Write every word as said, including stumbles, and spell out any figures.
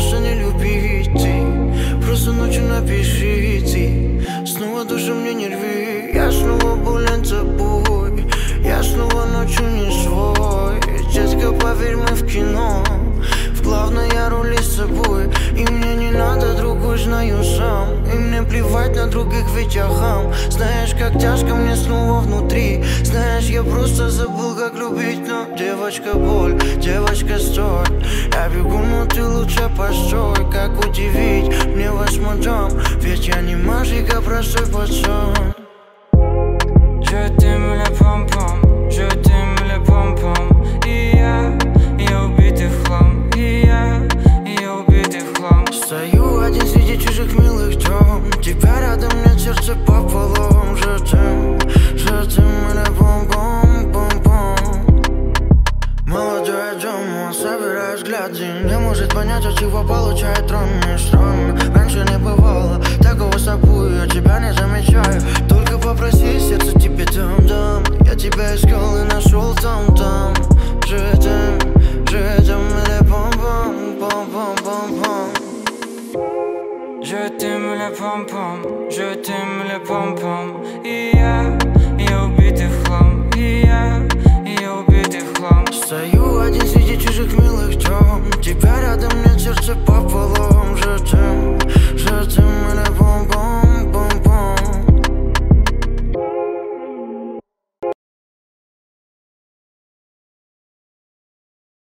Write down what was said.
просто не любить ты. Просто ночью напиши ты. Снова душу мне не рви. Я снова болен тобой. Я снова ночью не свой. Детка, поверь, мы в кино. В главной я роли с собой. И мне не надо другой, знаю сам. И мне плевать на других, ведь я хам. Знаешь, как тяжко мне снова внутри. Знаешь, я просто забыл, как любить. Но девочка, боль, девочка, стой. Я бегу, но ты лучше постой. Как удивить мне восьмой дом. Ведь я не мальчик, а простой пацан. Je t'aime le pom-pom, je t'aime le pom-pom. И я, я убитый в хлам. И я, я убитый в хлам. Стою один среди чужих милых дём. Тебя рядом, нет сердце пополам. Je t'aime, je t'aime le pom-pom, pom-pom. Молодой дом, собираю взгляды. Не может понять, от чего получает трон. Мне странно, раньше не бывало такого с тобой, я тебя не замечаю. Только попроси, сердце тебе дам-дам. Я тебя искал и нашел там-там. Je t'aime, je t'aime le pom-pom, pom-pom, pom-pom. Je t'aime le pom-pom, je t'aime le pom-pom. И я